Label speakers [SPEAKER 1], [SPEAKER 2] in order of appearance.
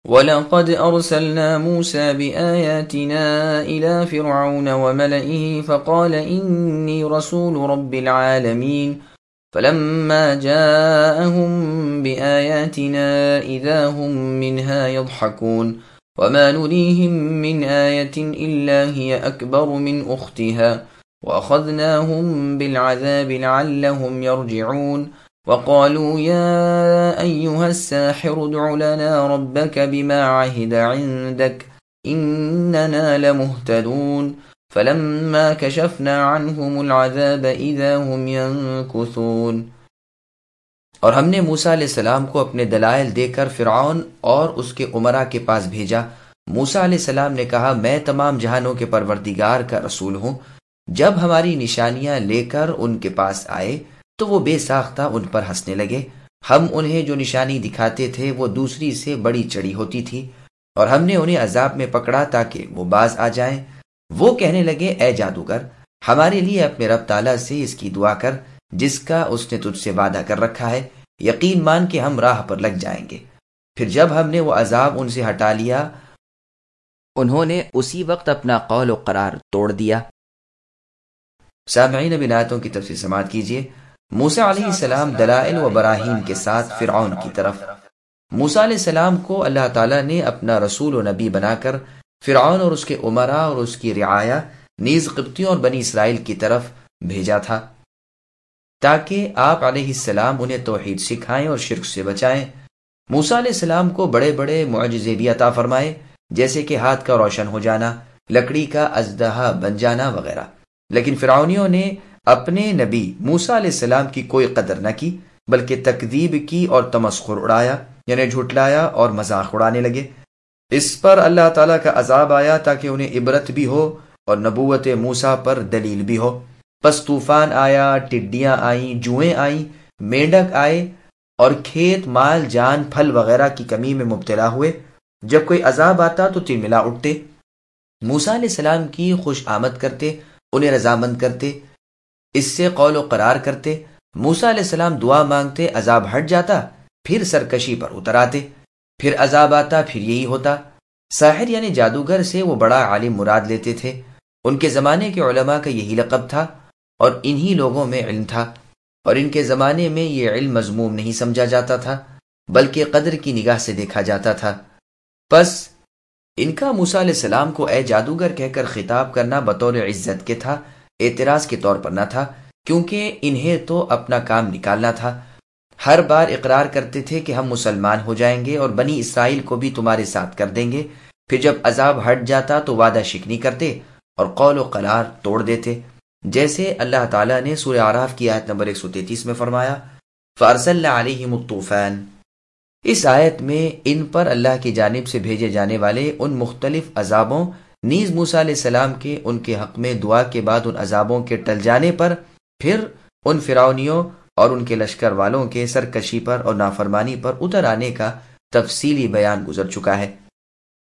[SPEAKER 1] وَلَقَدْ أَرْسَلْنَا مُوسَى بِآيَاتِنَا إِلَى فِرْعَوْنَ وَمَلَئِهِ فَقَالَ إِنِّي رَسُولُ رَبِّ الْعَالَمِينَ فَلَمَّا جَاءَهُم بِآيَاتِنَا إِذَا هُم مِّنْهَا يَضْحَكُونَ وَمَا نُرِيهِم مِّنْ آيَةٍ إِلَّا هِيَ أَكْبَرُ مِنْ أُخْتِهَا وَأَخَذْنَاهُم بِالْعَذَابِ لَعَلَّهُمْ يَرْجِعُونَ وقالوا يا أيها الساحر ادع لنا ربك بما عهد عندك إننا لمهتدون فلما كشفنا عنهم العذاب إذا هم ينكثون۔
[SPEAKER 2] اور ہم نے موسیٰ علیہ السلام کو اپنے دلائل دے کر فرعون اور اس کے امراء کے پاس بھیجا۔ موسیٰ علیہ السلام نے کہا میں تمام جہانوں کے پروردگار کا رسول ہوں۔ جب ہماری نشانیاں لے کر ان کے پاس آئے تو وہ بے ساختہ ان پر ہنسنے لگے۔ ہم انہیں جو نشانی دکھاتے تھے وہ دوسری سے بڑی چڑی ہوتی تھی، اور ہم نے انہیں عذاب میں پکڑا تاکہ وہ باز آ جائیں۔ وہ کہنے لگے اے جادوگر، ہمارے لیے اپنے رب تعالیٰ سے اس کی دعا کر جس کا اس نے تجھ سے وعدہ کر رکھا ہے، یقین مان کہ ہم راہ پر لگ جائیں گے۔ پھر جب ہم نے وہ عذاب ان سے ہٹا لیا، انہوں نے اسی وقت اپنا قول و قرار توڑ دیا۔ سامعین، اب آیتوں کی تفسیر سماعت کیجیے۔ موسیٰ علیہ السلام دلائل و براہین کے ساتھ فرعون کی طرف۔ موسیٰ علیہ السلام کو اللہ تعالیٰ نے اپنا رسول و نبی بنا کر فرعون اور اس کے امراء اور اس کی رعایا نیز قبطیوں اور بنی اسرائیل کی طرف بھیجا تھا تاکہ آپ علیہ السلام انہیں توحید سکھائیں اور شرک سے بچائیں۔ موسیٰ علیہ السلام کو بڑے بڑے معجزے بھی عطا فرمائے، جیسے کہ ہاتھ کا روشن ہو جانا، لکڑی کا اژدہا بن جانا وغیرہ، لیکن فرعونیوں نے اپنے نبی موسیٰ علیہ السلام کی کوئی قدر نہ کی، بلکہ تکذیب کی اور تمسخر اڑایا، یعنی جھٹلایا اور مذاق اڑانے لگے۔ اس پر اللہ تعالیٰ کا عذاب آیا تاکہ انہیں عبرت بھی ہو اور نبوت موسیٰ پر دلیل بھی ہو۔ پس طوفان آیا، ٹڈیاں آئیں، جوئیں آئیں، مینڈک آئے اور کھیت مال جان پھل وغیرہ کی کمی میں مبتلا ہوئے۔ جب کوئی عذاب آتا تو تلملا اٹھتے، موسیٰ علیہ السلام کی خوش آمد کرتے، انہیں رضامند کرتے، اس سے قول و قرار کرتے۔ موسیٰ علیہ السلام دعا مانگتے، عذاب ہٹ جاتا، پھر سرکشی پر اتر آتے، پھر عذاب آتا، پھر یہی ہوتا۔ ساحر یعنی جادوگر سے وہ بڑا عالم مراد لیتے تھے۔ ان کے زمانے کے علماء کا یہی لقب تھا اور انہی لوگوں میں علم تھا، اور ان کے زمانے میں یہ علم مذموم نہیں سمجھا جاتا تھا بلکہ قدر کی نگاہ سے دیکھا جاتا تھا۔ پس ان کا موسیٰ علیہ السلام کو اے جادوگر کہہ کر خطاب کرنا بطور عزت کے تھا، اعتراض کے طور پر نہ تھا، کیونکہ انہیں تو اپنا کام نکالنا تھا۔ ہر بار اقرار کرتے تھے کہ ہم مسلمان ہو جائیں گے اور بنی اسرائیل کو بھی تمہارے ساتھ کر دیں گے، پھر جب عذاب ہٹ جاتا تو وعدہ شکنی کرتے اور قول و قرار توڑ دیتے، جیسے اللہ تعالیٰ نے سورہ اعراف کی آیت نمبر 133 میں فرمایا فَأَرْسَلْنَا عَلَيْهِمُ الطُّوفَانَ۔ اس آیت میں ان پر اللہ کی جانب سے بھیجے جانے والے ان مختلف عذابوں نیز موسیٰ علیہ السلام کے ان کے حق میں دعا کے بعد ان عذابوں کے ٹل جانے پر پھر ان فرعونیوں اور ان کے لشکر والوں کے سرکشی پر اور نافرمانی پر اتر آنے کا تفصیلی بیان گزر چکا ہے۔